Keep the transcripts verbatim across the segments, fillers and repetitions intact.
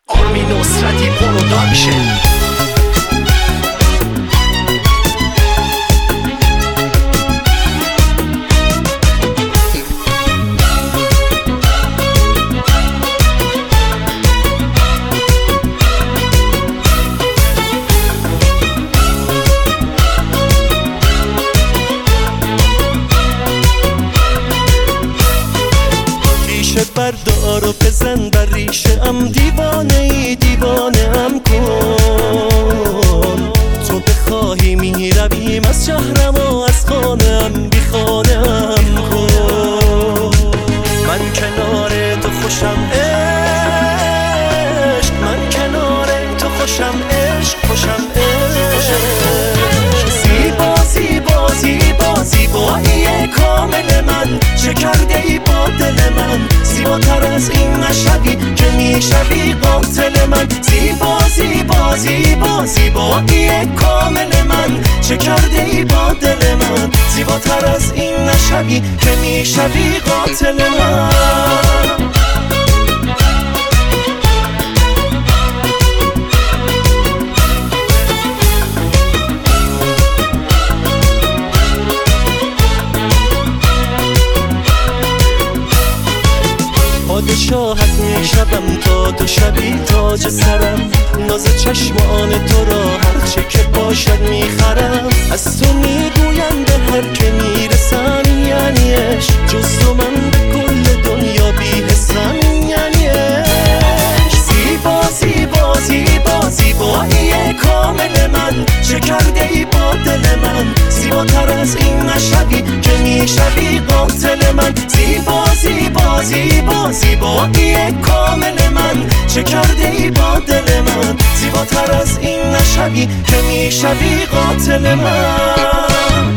آرمین نصرتی پروداکشن. بردار و بزن بر ریشه ام، دیوانه ای دیوانه ام کن. تو بخواهی می رویم از شهرم و از خانم بی خانم کن. من کنار تو خوشم عشق، من کنار تو خوشم عشق، خوشم عشق. زیبا زیبا زیبا زیبایی کامل من، چه کرده ای با دل من؟ زیباتر از این نشوی که میشوی قاتل من. زیبا زیبا زیبا زیبایی کامل من، چه کرده ای با دل من؟ زیباتر از این نشوی که میشوی قاتل من. پادشاهت میشوم تا تو شبی تاج سرم. ناز چشمان تو را هرچه که باشد میخرم. از تو میگویم به هر که میرسم یعنی عشق، جز تو من به کل دنیا بی‌حسم یعنی عشق. زیبا زیبا زیبا زیبایی کامل من، چه کرده ای با دل من؟ زیباتر از این نشوی که میشوی قاتل من. زیبا زیبا زیبا زیبایی کامل من، چه کرده ای با دل من؟ زیباتر از این نشوی که میشوی قاتل من.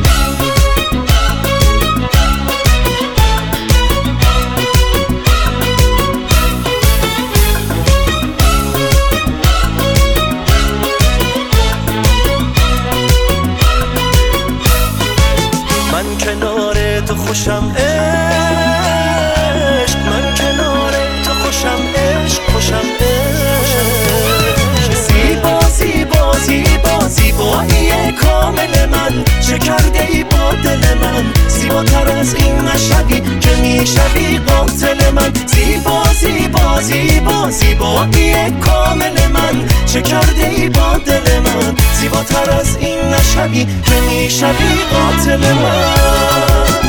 من کنار تو خوشم عشق، من کنار تو خوشم عشق، خوشم عشق. زیبا زیبا زیبا زیبایی کامل من، چه کرده ای با دل من؟ زیباتر از این نشوی که میشوی قاتل من. زیبا زیبا زیبا زیبایی کامل من، چه کرده ای با دل من؟ زیباتر از این نشوی که میشوی قاتل من.